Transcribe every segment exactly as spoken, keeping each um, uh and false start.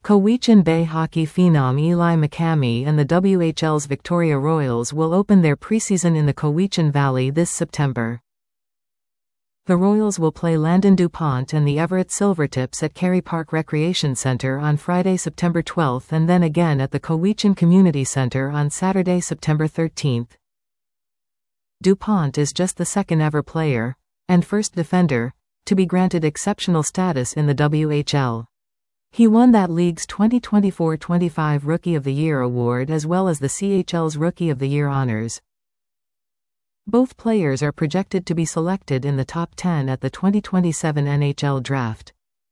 Cowichan Bay hockey phenom Eli McCamey and the W H L's Victoria Royals will open their preseason in the Cowichan Valley this September. The Royals will play Landon DuPont and the Everett Silvertips at Carey Park Recreation Center on Friday, September twelfth, and then again at the Cowichan Community Center on Saturday, September thirteenth. DuPont is just the second ever player, and first defender, to be granted exceptional status in the W H L. He won that league's twenty twenty-four twenty-five Rookie of the Year award as well as the C H L's Rookie of the Year honors. Both players are projected to be selected in the top ten at the twenty twenty-seven N H L Draft.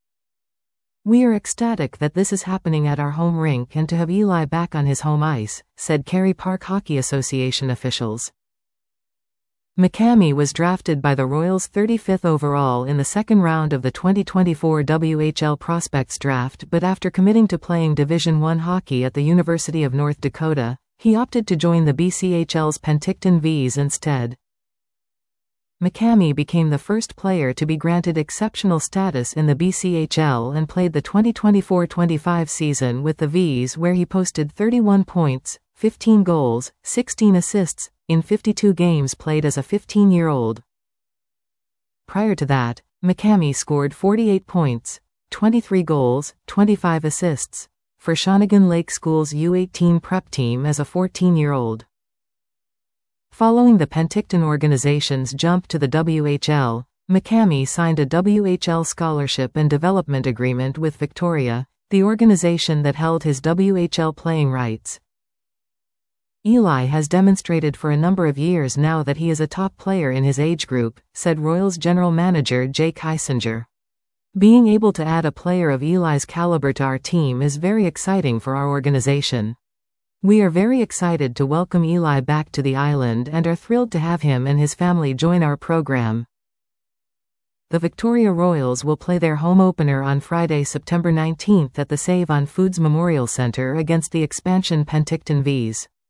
"We are ecstatic that this is happening at our home rink and to have Eli back on his home ice," said Carey Park Hockey Association officials. McCamey was drafted by the Royals thirty-fifth overall in the second round of the twenty twenty-four W H L Prospects Draft, but after committing to playing Division one hockey at the University of North Dakota, he opted to join the B C H L's Penticton Vees instead. McCamey became the first player to be granted exceptional status in the B C H L and played the twenty twenty-four twenty-five season with the Vees, where he posted thirty-one points, fifteen goals, sixteen assists, in fifty-two games played as a fifteen-year-old. Prior to that, McCamey scored forty-eight points, twenty-three goals, twenty-five assists, for Shawnigan Lake School's U eighteen prep team as a fourteen-year-old. Following the Penticton organization's jump to the W H L, McCamey signed a W H L scholarship and development agreement with Victoria, the organization that held his W H L playing rights. Eli has demonstrated for a number of years now that he is a top player in his age group, said Royals general manager Jake Heisinger. "Being able to add a player of Eli's caliber to our team is very exciting for our organization. We are very excited to welcome Eli back to the island and are thrilled to have him and his family join our program." The Victoria Royals will play their home opener on Friday, September nineteenth at the Save on Foods Memorial Center against the expansion Penticton Vees.